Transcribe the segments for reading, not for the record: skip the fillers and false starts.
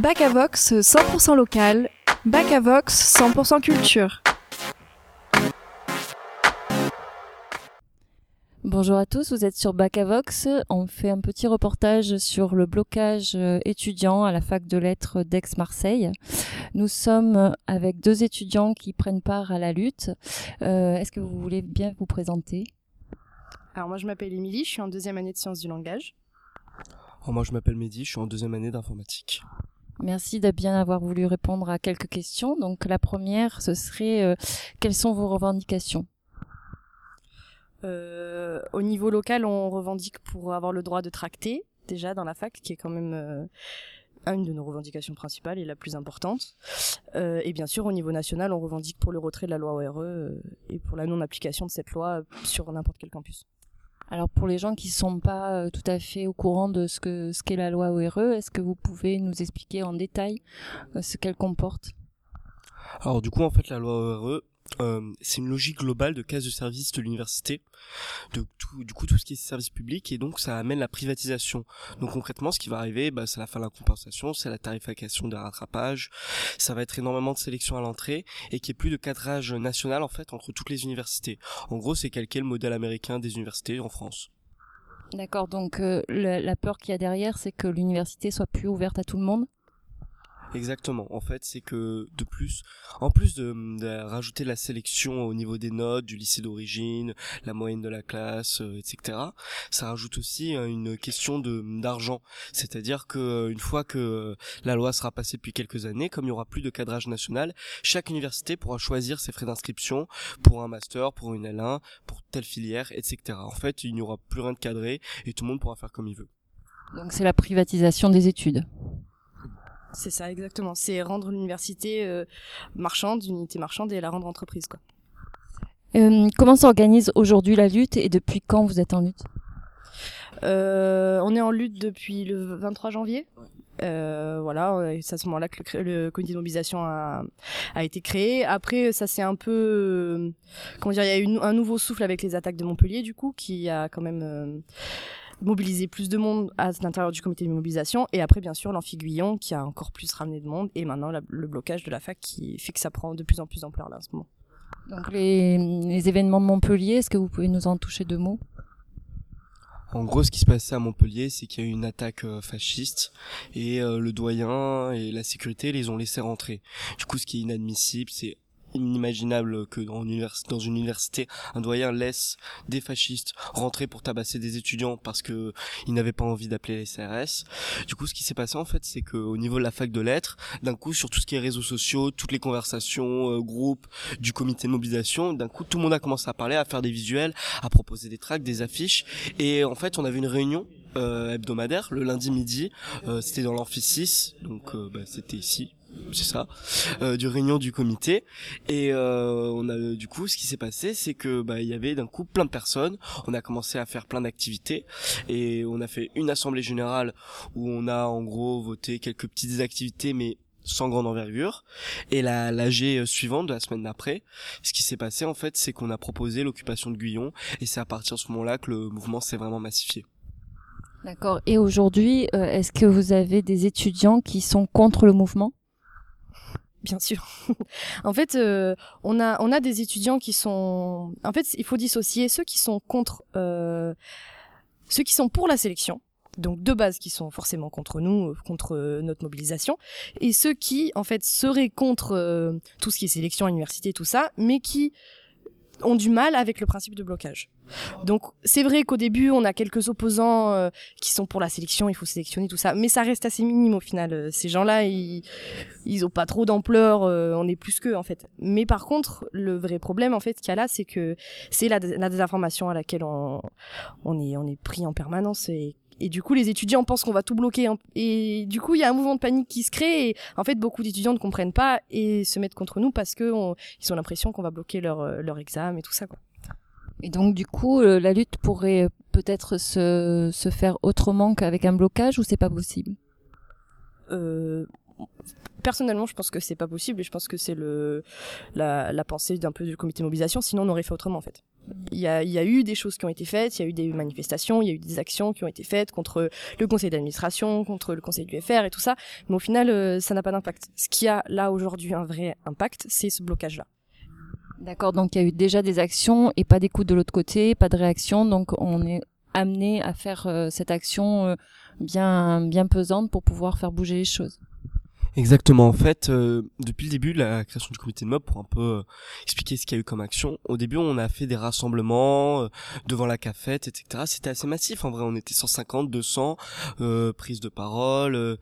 Bac à Vox 100% local, Bac à Vox 100% culture. Bonjour à tous, vous êtes sur Bac à Vox. On fait un petit reportage sur le blocage étudiant à la fac de lettres d'Aix-Marseille. Nous sommes avec deux étudiants qui prennent part à la lutte. Est-ce que vous voulez bien vous présenter ? Alors moi je m'appelle Émilie, je suis en deuxième année de sciences du langage. Alors moi je m'appelle Mehdi, je suis en deuxième année d'informatique. Merci de bien avoir voulu répondre à quelques questions. Donc la première, ce serait quelles sont vos revendications ? Au niveau local, on revendique pour avoir le droit de tracter, déjà dans la fac, qui est quand même une de nos revendications principales et la plus importante. Et bien sûr, au niveau national, on revendique pour le retrait de la loi ORE et pour la non-application de cette loi sur n'importe quel campus. Alors pour les gens qui ne sont pas tout à fait au courant de ce qu'est la loi ORE, est-ce que vous pouvez nous expliquer en détail ce qu'elle comporte ? Alors du coup en fait la loi ORE, c'est une logique globale de casse de service de l'université, de tout ce qui est service public, et donc ça amène la privatisation. Donc concrètement ce qui va arriver, c'est la fin de la compensation, c'est la tarification des rattrapages, ça va être énormément de sélection à l'entrée et qu'il n'y ait plus de cadrage national en fait entre toutes les universités. En gros c'est calquer le modèle américain des universités en France. D'accord, donc la peur qu'il y a derrière, c'est que l'université soit plus ouverte à tout le monde ? Exactement. En fait, c'est que en plus de rajouter la sélection au niveau des notes, du lycée d'origine, la moyenne de la classe, etc., ça rajoute aussi une question d'argent. C'est-à-dire que une fois que la loi sera passée depuis quelques années, comme il y aura plus de cadrage national, chaque université pourra choisir ses frais d'inscription pour un master, pour une L1, pour telle filière, etc. En fait, il n'y aura plus rien de cadré et tout le monde pourra faire comme il veut. Donc c'est la privatisation des études. C'est ça, exactement. C'est rendre l'université marchande, une unité marchande, et la rendre entreprise, quoi. Comment s'organise aujourd'hui la lutte et depuis quand vous êtes en lutte ? On est en lutte depuis le 23 janvier. Voilà, c'est à ce moment-là que le comité de mobilisation a été créé. Après, ça c'est un peu... il y a eu un nouveau souffle avec les attaques de Montpellier, du coup, qui a quand même... mobiliser plus de monde à l'intérieur du comité de mobilisation, et après bien sûr l'Amphi-Guyon qui a encore plus ramené de monde, et maintenant le blocage de la fac qui fait que ça prend de plus en plus d'ampleur là en ce moment. Donc les événements de Montpellier, est-ce que vous pouvez nous en toucher deux mots ? En gros, ce qui se passait à Montpellier, c'est qu'il y a eu une attaque fasciste et le doyen et la sécurité les ont laissés rentrer. Du coup, ce qui est inadmissible, c'est inimaginable que dans une université, un doyen laisse des fascistes rentrer pour tabasser des étudiants parce que ils n'avaient pas envie d'appeler les CRS. Du coup, ce qui s'est passé en fait, c'est que au niveau de la fac de lettres, d'un coup, sur tout ce qui est réseaux sociaux, toutes les conversations, groupes du comité de mobilisation, d'un coup, tout le monde a commencé à parler, à faire des visuels, à proposer des tracts, des affiches, et en fait, on avait une réunion hebdomadaire le lundi midi. C'était dans l'amphi 6, donc c'était ici. C'est ça, du réunion du comité, et on a du coup ce qui s'est passé, c'est que il y avait d'un coup plein de personnes. On a commencé à faire plein d'activités et on a fait une assemblée générale où on a en gros voté quelques petites activités mais sans grande envergure, et l'AG suivante de la semaine d'après, ce qui s'est passé en fait, c'est qu'on a proposé l'occupation de Guyon, et c'est à partir de ce moment-là que le mouvement s'est vraiment massifié. D'accord. Et aujourd'hui, est-ce que vous avez des étudiants qui sont contre le mouvement ? Bien sûr. En fait, on a des étudiants qui sont... En fait, il faut dissocier ceux qui sont ceux qui sont pour la sélection, donc de base qui sont forcément contre nous, contre notre mobilisation, et ceux qui, en fait, seraient contre tout ce qui est sélection à l'université, tout ça, mais qui ont du mal avec le principe de blocage. Donc c'est vrai qu'au début on a quelques opposants qui sont pour la sélection, il faut sélectionner tout ça, mais ça reste assez minime au final. Ces gens-là ils ont pas trop d'ampleur, on est plus qu'eux en fait. Mais par contre le vrai problème en fait qu'il y a là, c'est que c'est la désinformation à laquelle on est pris en permanence, et du coup les étudiants pensent qu'on va tout bloquer, et du coup il y a un mouvement de panique qui se crée, et en fait beaucoup d'étudiants ne comprennent pas et se mettent contre nous parce que ils ont l'impression qu'on va bloquer leur examen et tout ça, quoi. Et donc du coup la lutte pourrait peut-être se faire autrement qu'avec un blocage, ou c'est pas possible ? Personnellement, je pense que c'est pas possible, et je pense que c'est la pensée d'un peu du comité de mobilisation, sinon on aurait fait autrement en fait. Il y a eu des choses qui ont été faites, il y a eu des manifestations, il y a eu des actions qui ont été faites contre le conseil d'administration, contre le conseil du FR et tout ça, mais au final, ça n'a pas d'impact. Ce qui a là aujourd'hui un vrai impact, c'est ce blocage-là. D'accord, donc il y a eu déjà des actions et pas d'écoute de l'autre côté, pas de réaction, donc on est amené à faire cette action bien pesante pour pouvoir faire bouger les choses. Exactement. En fait, depuis le début de la création du comité de mob, pour un peu expliquer ce qu'il y a eu comme action, au début, on a fait des rassemblements devant la cafette, etc. C'était assez massif. En vrai, on était 150, 200 prises de parole,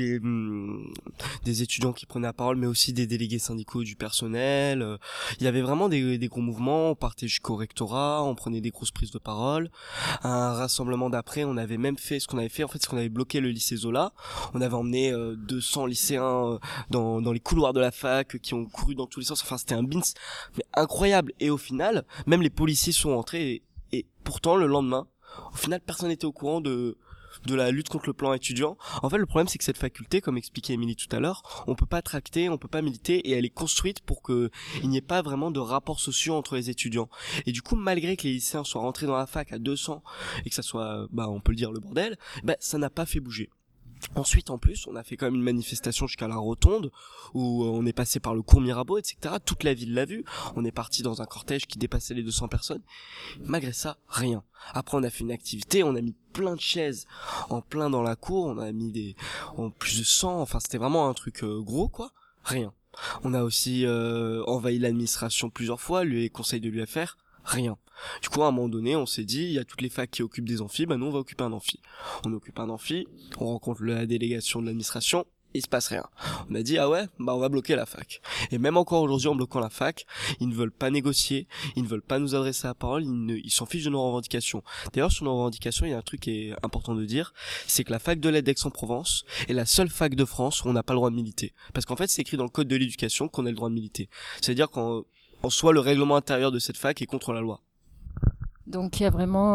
des étudiants qui prenaient la parole, mais aussi des délégués syndicaux du personnel. Il y avait vraiment des gros mouvements. On partait jusqu'au rectorat, on prenait des grosses prises de parole. Un rassemblement d'après, on avait même fait ce qu'on avait fait. En fait, c'est qu'on avait bloqué le lycée Zola. On avait emmené 200 lycéens dans les couloirs de la fac qui ont couru dans tous les sens. Enfin, c'était un bins mais incroyable. Et au final, même les policiers sont entrés et pourtant le lendemain, au final, personne n'était au courant de la lutte contre le plan étudiant. En fait, le problème, c'est que cette faculté, comme expliquait Émilie tout à l'heure, on peut pas tracter, on peut pas militer, et elle est construite pour que il n'y ait pas vraiment de rapports sociaux entre les étudiants. Et du coup, malgré que les lycéens soient rentrés dans la fac à 200 et que ça soit, on peut le dire, le bordel, ça n'a pas fait bouger. Ensuite, en plus, on a fait quand même une manifestation jusqu'à la Rotonde, où on est passé par le cours Mirabeau, etc. Toute la ville l'a vu. On est parti dans un cortège qui dépassait les 200 personnes. Malgré ça, rien. Après, on a fait une activité, on a mis plein de chaises en plein dans la cour, on a mis en plus de 100, enfin, c'était vraiment un truc gros, quoi. Rien. On a aussi envahi l'administration plusieurs fois, les conseils de l'UFR. Rien. Du coup, à un moment donné, on s'est dit, il y a toutes les facs qui occupent des amphis, nous, on va occuper un amphi. On occupe un amphi, on rencontre la délégation de l'administration, il se passe rien. On a dit, ah ouais, on va bloquer la fac. Et même encore aujourd'hui, en bloquant la fac, ils ne veulent pas négocier, ils ne veulent pas nous adresser la parole, ils s'en fichent de nos revendications. D'ailleurs, sur nos revendications, il y a un truc qui est important de dire, c'est que la fac de l'Aide d'Aix-en-Provence est la seule fac de France où on n'a pas le droit de militer. Parce qu'en fait, c'est écrit dans le code de l'éducation qu'on a le droit de militer. C'est-à-dire qu'en soi, le règlement intérieur de cette fac est contre la loi. Donc il y a vraiment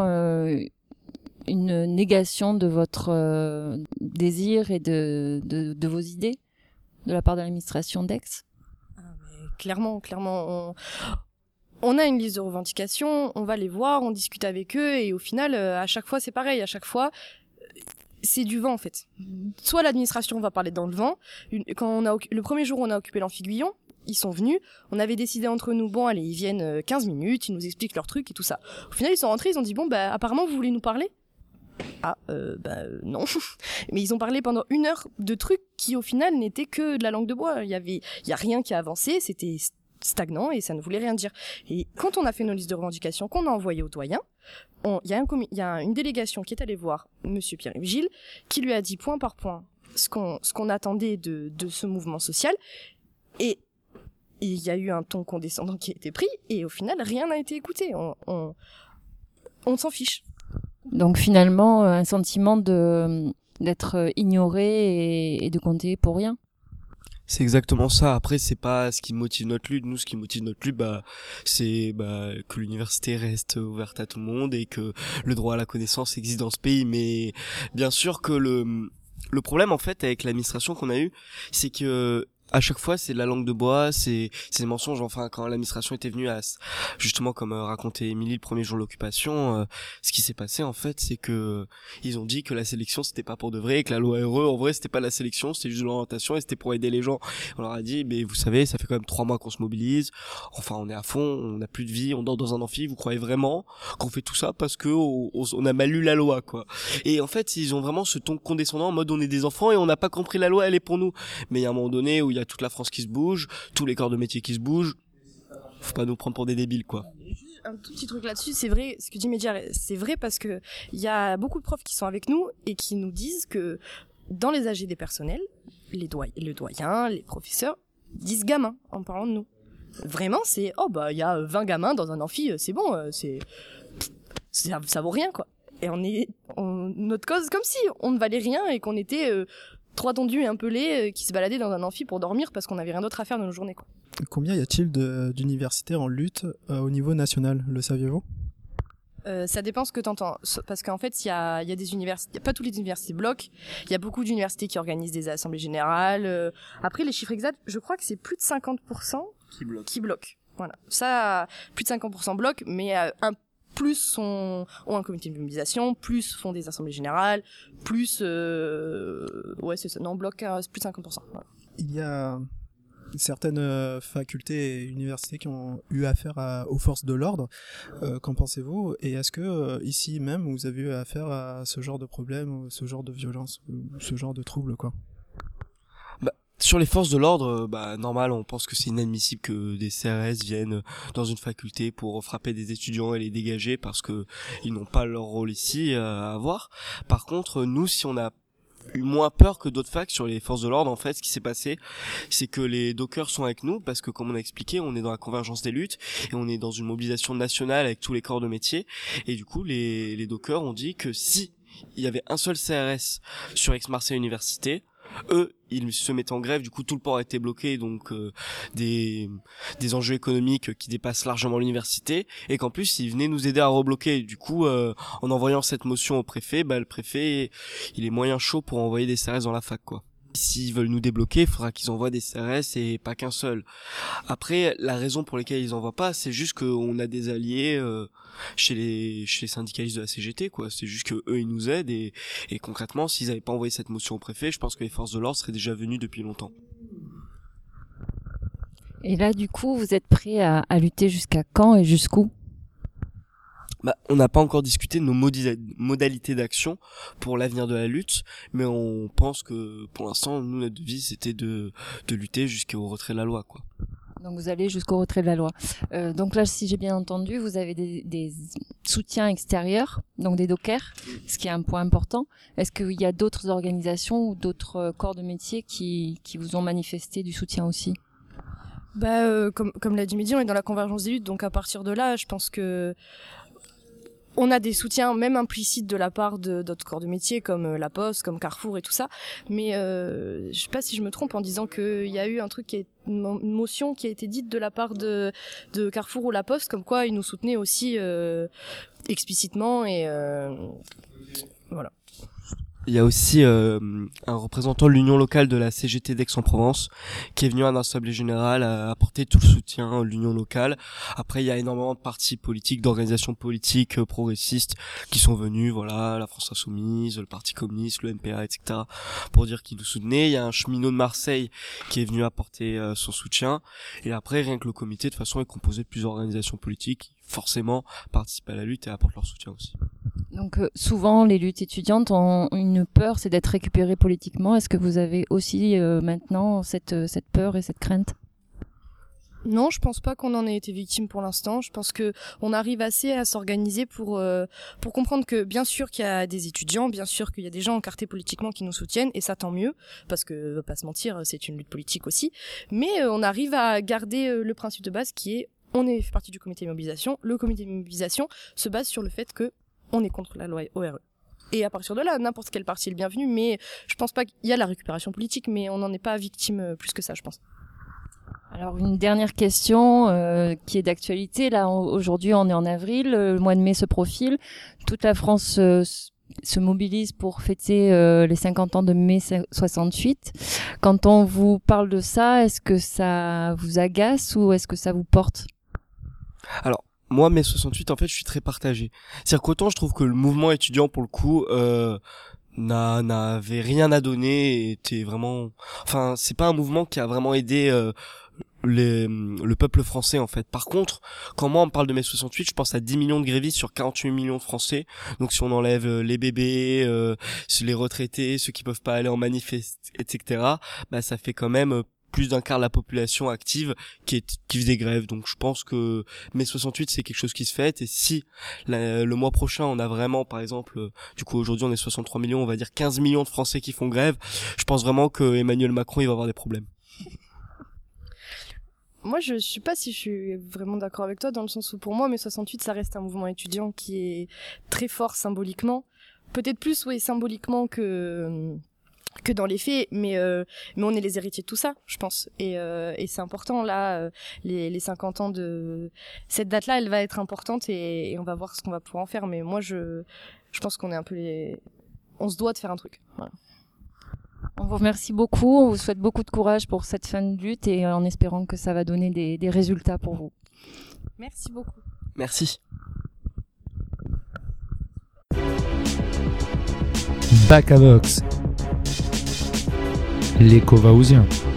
une négation de votre désir et de vos idées de la part de l'administration d'Aix. Clairement, on a une liste de revendications, on va les voir, on discute avec eux et au final, à chaque fois c'est pareil, à chaque fois c'est du vent en fait. Soit l'administration va parler dans le vent, le premier jour où on a occupé l'Amphi-Guyon, ils sont venus, on avait décidé entre nous, bon allez, ils viennent 15 minutes, ils nous expliquent leurs trucs et tout ça. Au final, ils sont rentrés, ils ont dit, bon, apparemment, vous voulez nous parler ? Non. Mais ils ont parlé pendant 1 heure de trucs qui, au final, n'étaient que de la langue de bois. Il y a rien qui a avancé, c'était stagnant et ça ne voulait rien dire. Et quand on a fait nos listes de revendications, qu'on a envoyées aux doyens, il y a une délégation qui est allée voir monsieur Pierre-Yves Gilles, qui lui a dit point par point ce qu'on attendait de ce mouvement social. Et il y a eu un ton condescendant qui a été pris, et au final, rien n'a été écouté. On s'en fiche. Donc finalement, un sentiment d'être ignoré et de compter pour rien. C'est exactement ça. Après, c'est pas ce qui motive notre lutte. Nous, ce qui motive notre lutte, c'est que l'université reste ouverte à tout le monde et que le droit à la connaissance existe dans ce pays. Mais bien sûr que le problème, en fait, avec l'administration qu'on a eu, c'est que à chaque fois, c'est de la langue de bois, c'est des mensonges. Enfin, quand l'administration était venue justement, comme racontait Émilie le premier jour de l'occupation, ce qui s'est passé, en fait, c'est que ils ont dit que la sélection, c'était pas pour de vrai, et que la loi RE, en vrai, c'était pas la sélection, c'était juste de l'orientation, et c'était pour aider les gens. On leur a dit, mais vous savez, ça fait quand même 3 mois qu'on se mobilise, enfin, on est à fond, on n'a plus de vie, on dort dans un amphi, vous croyez vraiment qu'on fait tout ça parce que on a mal lu la loi, quoi. Et en fait, ils ont vraiment ce ton condescendant en mode on est des enfants et on n'a pas compris la loi, elle est pour nous. Mais il y a un moment donné où il y a toute la France qui se bouge, tous les corps de métier qui se bougent. Faut pas nous prendre pour des débiles, quoi. Un tout petit truc là-dessus, c'est vrai, ce que dit Média, c'est vrai parce que il y a beaucoup de profs qui sont avec nous et qui nous disent que dans les AG des personnels, le doyen, les professeurs disent gamins en parlant de nous. Vraiment, c'est il y a 20 gamins dans un amphi, c'est bon, ça vaut rien, quoi. Et notre cause comme si on ne valait rien et qu'on était 3 tondus et un pelé qui se baladaient dans un amphi pour dormir parce qu'on avait rien d'autre à faire de nos journées, quoi. Combien y a-t-il d'universitaires en lutte au niveau national, le saviez-vous ? Ça dépend ce que t'entends, parce qu'en fait il y a des universités, pas toutes les universités bloquent, il y a beaucoup d'universités qui organisent des assemblées générales. Après les chiffres exacts, je crois que c'est plus de 50% qui bloquent. Voilà. Ça, plus de 50% bloquent, mais plus ont un comité de mobilisation, plus font des assemblées générales, plus ouais c'est ça, non bloc plus de 50%. Voilà. Il y a certaines facultés et universités qui ont eu affaire aux forces de l'ordre. Qu'en pensez-vous? Et est-ce que ici même vous avez eu affaire à ce genre de problème, ce genre de violence, ce genre de trouble, quoi? Sur les forces de l'ordre, normal, on pense que c'est inadmissible que des CRS viennent dans une faculté pour frapper des étudiants et les dégager parce que ils n'ont pas leur rôle ici à avoir. Par contre, nous, si on a eu moins peur que d'autres facs sur les forces de l'ordre, en fait, ce qui s'est passé, c'est que les dockers sont avec nous parce que, comme on a expliqué, on est dans la convergence des luttes et on est dans une mobilisation nationale avec tous les corps de métier. Et du coup, les dockers ont dit que si il y avait un seul CRS sur Aix-Marseille Université, eux, ils se mettaient en grève, du coup tout le port a été bloqué, donc des enjeux économiques qui dépassent largement l'université, et qu'en plus ils venaient nous aider à rebloquer. Du coup, en envoyant cette motion au préfet, le préfet, il est moyen chaud pour envoyer des CRS dans la fac, quoi. S'ils veulent nous débloquer, il faudra qu'ils envoient des CRS et pas qu'un seul. Après, la raison pour laquelle ils envoient pas, c'est juste qu'on a des alliés chez les syndicalistes de la CGT, quoi. C'est juste que eux ils nous aident et concrètement, s'ils avaient pas envoyé cette motion au préfet, je pense que les forces de l'ordre seraient déjà venues depuis longtemps. Et là, du coup, vous êtes prêts à lutter jusqu'à quand et jusqu'où? On n'a pas encore discuté de nos modalités d'action pour l'avenir de la lutte, mais on pense que pour l'instant, nous, notre devise c'était de lutter jusqu'au retrait de la loi, quoi. Donc vous allez jusqu'au retrait de la loi. Donc là, si j'ai bien entendu, vous avez des soutiens extérieurs, donc des dockers, ce qui est un point important. Est-ce qu'il y a d'autres organisations ou d'autres corps de métier qui vous ont manifesté du soutien aussi? Comme l'a dit Mehdi, on est dans la convergence des luttes, donc à partir de là, je pense que on a des soutiens même implicites de la part de d'autres corps de métier comme La Poste, comme Carrefour et tout ça. Mais je sais pas si je me trompe en disant qu'il y a eu un truc une motion qui a été dite de la part de Carrefour ou La Poste, comme quoi ils nous soutenaient aussi explicitement et voilà. Il y a aussi un représentant de l'union locale de la CGT d'Aix-en-Provence qui est venu à l'Assemblée générale à apporter tout le soutien à l'union locale. Après, il y a énormément de partis politiques, d'organisations politiques progressistes qui sont venus, voilà, la France Insoumise, le Parti communiste, le MPA, etc., pour dire qu'ils nous soutenaient. Il y a un cheminot de Marseille qui est venu apporter son soutien. Et après, rien que le comité, de toute façon, est composé de plusieurs organisations politiques qui, forcément, participent à la lutte et apportent leur soutien aussi. Donc souvent, les luttes étudiantes ont une peur, c'est d'être récupérées politiquement. Est-ce que vous avez aussi maintenant cette peur et cette crainte? Non, je pense pas qu'on en ait été victime pour l'instant. Je pense que on arrive assez à s'organiser pour comprendre que bien sûr qu'il y a des étudiants, bien sûr qu'il y a des gens encartés politiquement qui nous soutiennent, et ça tant mieux, parce que va pas se mentir, c'est une lutte politique aussi. Mais on arrive à garder le principe de base qui est on fait partie du comité de mobilisation. Le comité de mobilisation se base sur le fait que on est contre la loi ORE. Et à partir de là, n'importe quel parti est le bienvenu, mais je pense pas qu'il y a la récupération politique, mais on n'en est pas victime plus que ça, je pense. Alors une dernière question qui est d'actualité. Là, aujourd'hui, on est en avril, le mois de mai se profile. Toute la France se mobilise pour fêter les 50 ans de mai 68. Quand on vous parle de ça, est-ce que ça vous agace ou est-ce que ça vous porte? Alors, moi, mai 68, en fait, je suis très partagé. C'est-à-dire qu'autant je trouve que le mouvement étudiant, pour le coup, n'avait rien à donner et était vraiment... Enfin, c'est pas un mouvement qui a vraiment aidé le peuple français, en fait. Par contre, quand moi on me parle de mai 68, je pense à 10 millions de grévistes sur 48 millions de Français. Donc si on enlève les bébés, les retraités, ceux qui peuvent pas aller en manif, etc., ça fait quand même... plus d'un quart de la population active qui faisait des grèves. Donc je pense que mai 68 c'est quelque chose qui se fête, et si le mois prochain on a vraiment, par exemple, du coup aujourd'hui on est 63 millions, on va dire 15 millions de Français qui font grève, je pense vraiment que Emmanuel Macron il va avoir des problèmes. Moi, je sais pas si je suis vraiment d'accord avec toi, dans le sens où pour moi, mai 68, ça reste un mouvement étudiant qui est très fort symboliquement. Peut-être plus, oui, symboliquement que dans les faits, mais on est les héritiers de tout ça, je pense. Et c'est important, là, les 50 ans de... Cette date-là, elle va être importante et on va voir ce qu'on va pouvoir en faire. Mais moi, je pense qu'on est un peu on se doit de faire un truc. Voilà. On vous remercie beaucoup, on vous souhaite beaucoup de courage pour cette fin de lutte et en espérant que ça va donner des résultats pour vous. Merci beaucoup. Merci. Back à Vox. L'écho vaousien.